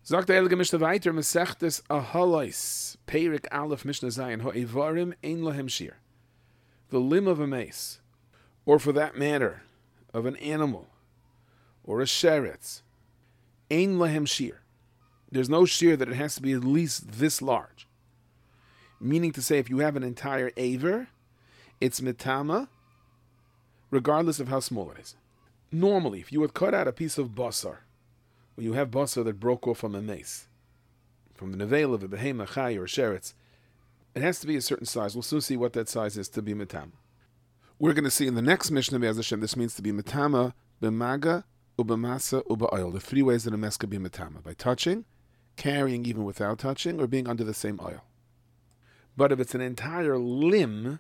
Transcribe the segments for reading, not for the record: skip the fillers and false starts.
Sagt der Heilige Mishnah weiter, Mesechtes Ahalais, Perik Aleph Mishnah Zayin, Ha'evarim ein lahem shir. The limb of a mace, or for that matter, of an animal, or a sheretz, ein lahem shir. There's no shear that it has to be at least this large. Meaning to say, if you have an entire aver, it's mitama, regardless of how small it is. Normally, if you would cut out a piece of basar, when you have basar that broke off from a mace, from the nevel of a behema, chay, or sheretz, it has to be a certain size. We'll soon see what that size is to be mitama. We're going to see in the next Mishnah, Be'ez Hashem, this means to be mitama, b'maga, ub'masa, ub'oil. The three ways that a mess could be mitama: by touching, carrying even without touching, or being under the same oil. But if it's an entire limb,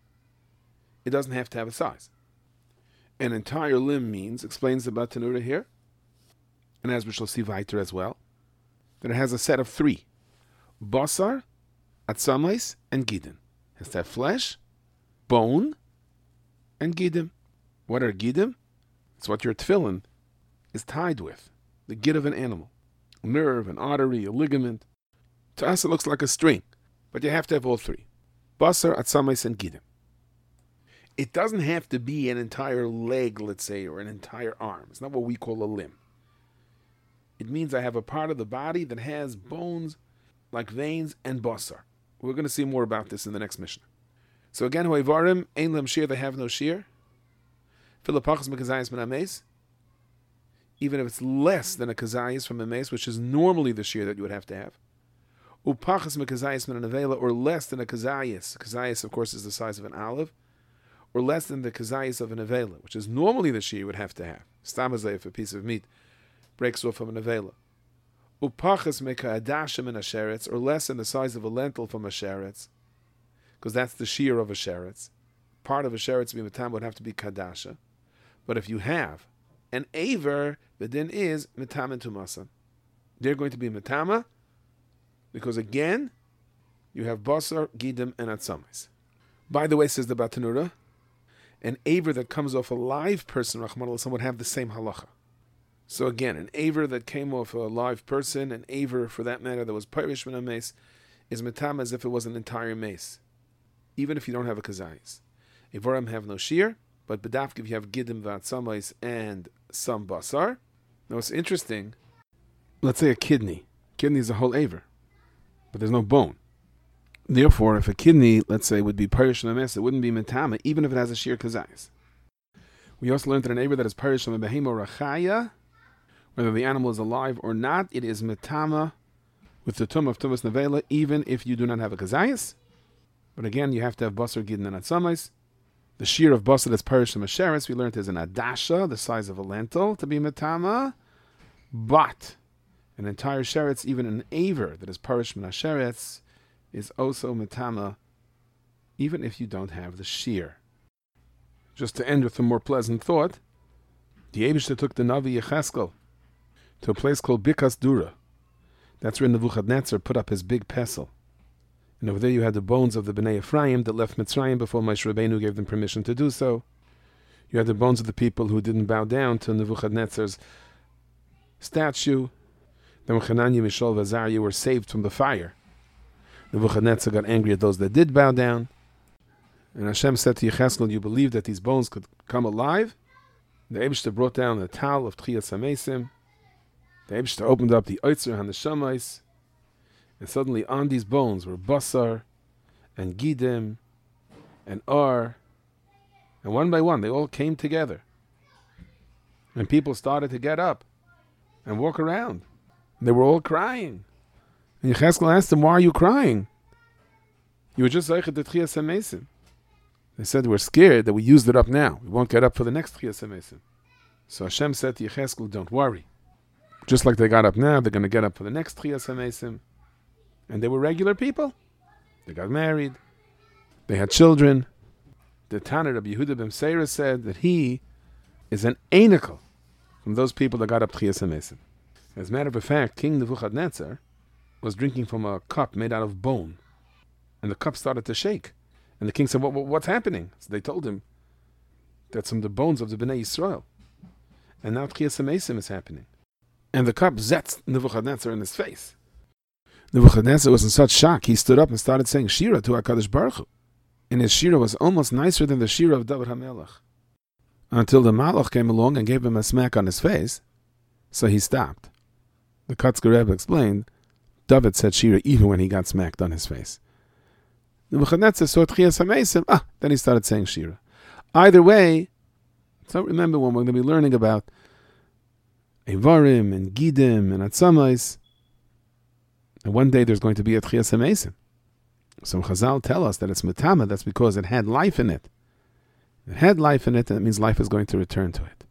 it doesn't have to have a size. An entire limb means, explains the Batanura here, and as we shall see weiter as well, that it has a set of three: basar, atzamais, and gidin. It has to have flesh, bone, and gidim. What are gidim? It's what your tefillin is tied with, the gid of an animal. A nerve, an artery, a ligament. To us it looks like a string, but you have to have all three: basar, atzamais, and gidim. It doesn't have to be an entire leg, let's say, or an entire arm. It's not what we call a limb. It means I have a part of the body that has bones like veins and basar. We're going to see more about this in the next Mishnah. So again, hoivarim ein lam shir, they have no shear. Philippachas mekazayis min ames, even if it's less than a kazayis from a mace, which is normally the shear that you would have to have. Upachas mekazayis min nevela, or less than a kazayis. Kazayis, of course, is the size of an olive, or less than the kazayis of a nevela, which is normally the shear you would have to have. Stamazay, if a piece of meat breaks off from a nevela. Upachas mekadashim in a sheretz, or less than the size of a lentil from a sheretz, because that's the shear of a sheretz. Part of a sheretz mitam would have to be kadasha. But if you have an aver, the din is mitam and tumasa. They're going to be mitama, because again, you have basar, gidim, and atzamis. By the way, says the Batanura, an aver that comes off a live person, Rahman al-Sam, would have the same halacha. So again, an aver that came off a live person, an aver for that matter that was pirish min mace, is mitam as if it was an entire mace, even if you don't have a kazayis. Avarim have no shear, but bedafk if you have gidim v'atzamais and some basar. Now it's interesting, let's say a kidney. Kidney is a whole aver, but there's no bone. Therefore, if a kidney, let's say, would be pirish min mace, it wouldn't be mitama, even if it has a shear kazayis. We also learned that an aver that is pirish min behema or rachaya, whether the animal is alive or not, it is metama with the tum of tumas nevela, even if you do not have a kazayis. But again, you have to have basar, gidin, and atzamais. The shear of basar that's parish from a sheretz, we learned is an adasha, the size of a lentil, to be metama. But an entire sheretz, even an aver that is parish from a sheretz, is also metama, even if you don't have the shear. Just to end with a more pleasant thought, the Eibishter took the Navi Yecheskel to a place called Bikas Dura. That's where Nebuchadnezzar put up his big pestle. And over there you had the bones of the Bnei Ephraim that left Mitzrayim before Moshe Rabbeinu gave them permission to do so. You had the bones of the people who didn't bow down to Nebuchadnezzar's statue. Then when Hananiah, Mishael, and Azariah were saved from the fire, Nebuchadnezzar got angry at those that did bow down. And Hashem said to Yecheskel, you believe that these bones could come alive? The Eibishter brought down the tal of Tchiyas HaMesim. The Eibishter opened up the Oitzer HaNeshamais, and suddenly on these bones were basar, and gidim, and ar, and one by one they all came together. And people started to get up and walk around. They were all crying. And Yecheskel asked them, why are you crying? You were just zeichet the Tchiyas HaMesim. They said, we're scared that we used it up now. We won't get up for the next Tchiyas HaMesim. So Hashem said to Yecheskel, don't worry. Just like they got up now, they're going to get up for the next Tchiyas HaMesim. And they were regular people. They got married. They had children. The Tanner of Yehuda ben Seira said that he is an einikel from those people that got up Tchiyas HaMesim. As a matter of fact, King Nebuchadnezzar was drinking from a cup made out of bone. And the cup started to shake. And the king said, what's happening? So they told him that some of the bones of the Bnei Yisrael. And now Tchiyas HaMesim is happening. And the cup zets Nebuchadnezzar in his face. Nebuchadnezzar was in such shock, he stood up and started saying Shira to HaKadosh Baruch Hu. And his Shira was almost nicer than the Shira of David HaMelech. Until the Malach came along and gave him a smack on his face, so he stopped. The Kotzker Rebbe explained, David said Shira even when he got smacked on his face. Nebuchadnezzar saw Tchias HaMeisim, then he started saying Shira. Either way, so remember when we're going to be learning about Evarim and Gidim and Atzamais, and one day there's going to be a Tchias HaMeisim. So Chazal tell us that it's Metama, that's because it had life in it. It had life in it, and it means life is going to return to it.